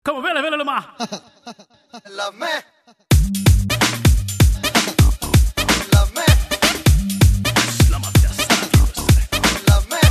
Come on, vele, vele nomás. Love me. Love me. Love me.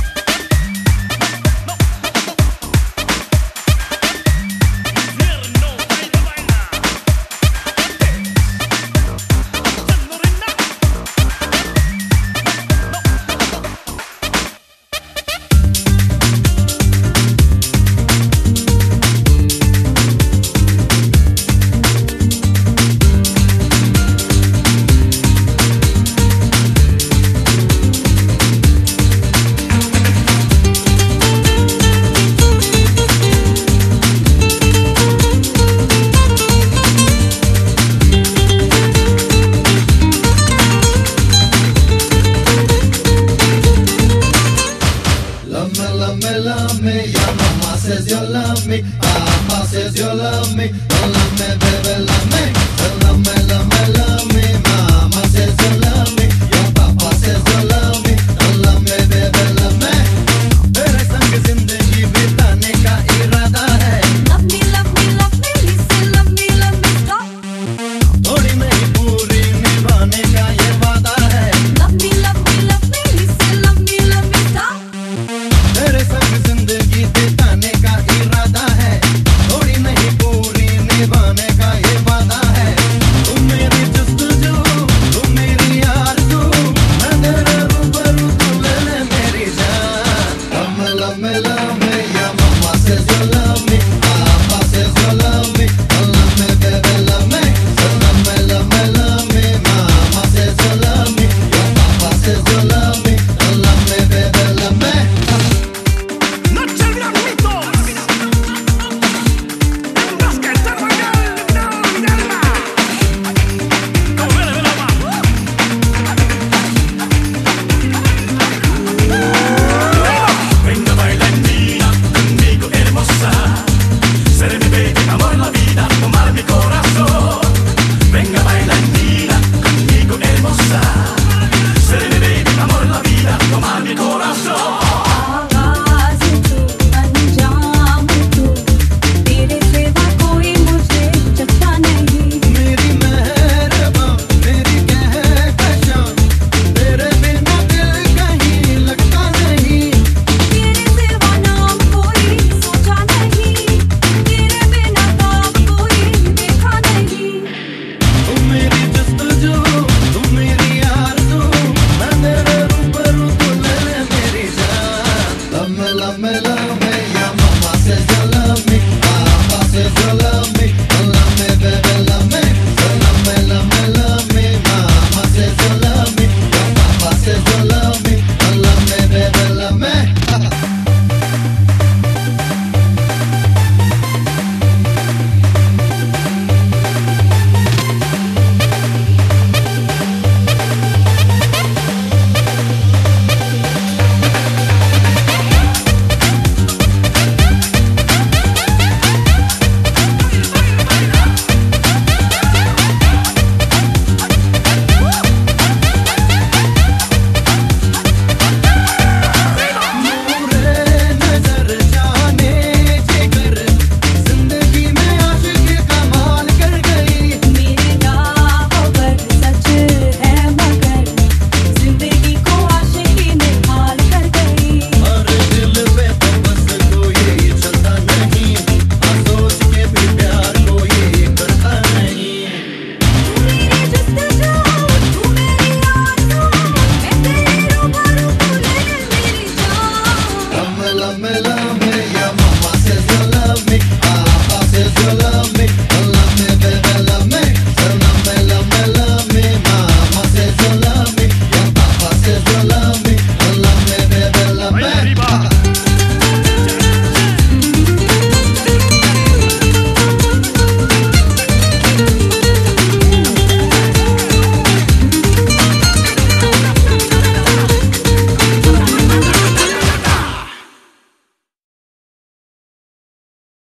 Love me, your mama says you love me, papa says you love me, oh love me, baby, love me, love me, love me, love me, mama says you love me, your papa says you love me, oh love me, baby, love me, तेरे संग जिंदगी बिताने का इरादा है, love me, love me, love me, listen, love me, stop, थोड़ी नहीं पूरी निभाने का ये वादा है, love me, listen, love me, stop, तेरे संग जिंदगी बिताने का इरादा है, थोड़ी नहीं पूरी निभाने का ये वादा है, तुम मेरी जुस्तजू, तुम मेरी आरज़ू, मैं तेरे रूबरू, तू ले ले मेरी जान, love me, your mama says you love me, papa says you love me, oh love me, baby, love me, so love me, mama says you love me, your papa says you love me, oh love me, baby, love me. Love me, your mama says you love me, papa says you love me, oh love me, baby, love me, so love me, mama says you love me, your papa says you love me, oh love me, baby, love me. Love me,